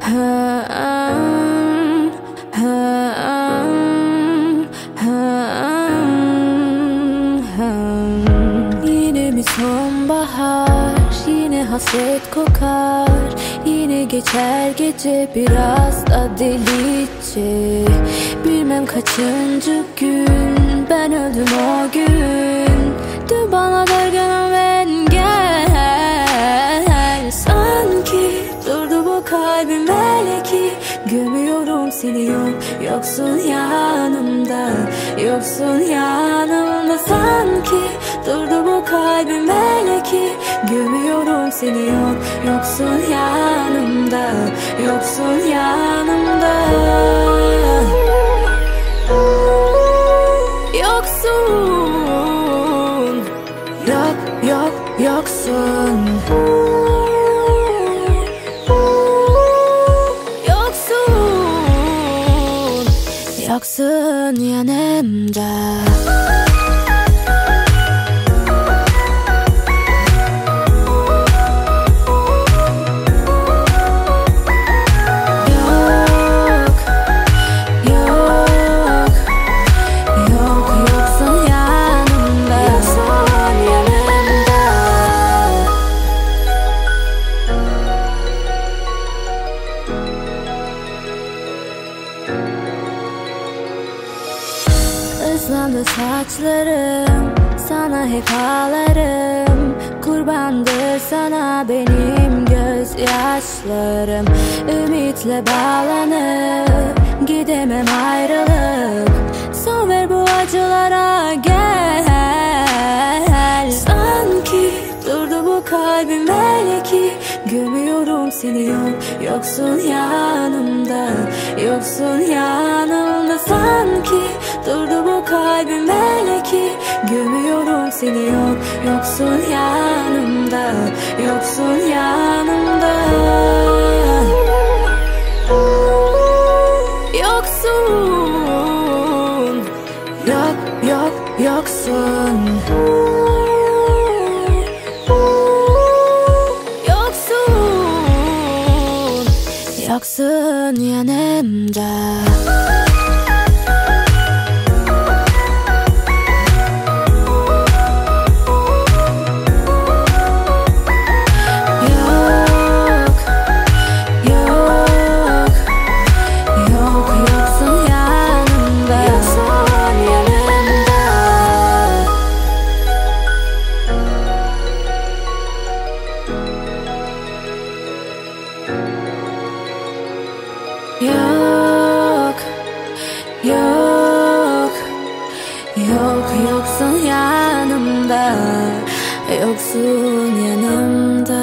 Yine mi sonbahar, yine hasret kokar, yine geçer gece biraz da delice. Bilmem kaçıncı gün ben öldüm o gün. Dün bana dargınım ve gel. Sanki durdu bu kalbim belki. Gömüyorum seni yoksun yanımda, yoksun yanımda. Sanki durdu bu kalbim belki. Gömüyorum seni yoksun yanımda, yoksun yanımda. Yoksun, yoksun. Yoksun yanımda. Islandı saçlarım, sana hep ağlarım. Kurbandır sana benim gözyaşlarım. Ümitle bağlanıp gidemem ayrılıp. Son ver bu acılara gel. Sanki durdu bu kalbim belki. Gömüyorum seni yoksun yanımda, yoksun yanımda. Sanki durdu bu kalbim belki. Gömüyorum seni yoksun yanımda, yoksun yanımda. Yoksun, yoksun. Yoksun yanımda. Yoksun yanımda, yoksun yanımda.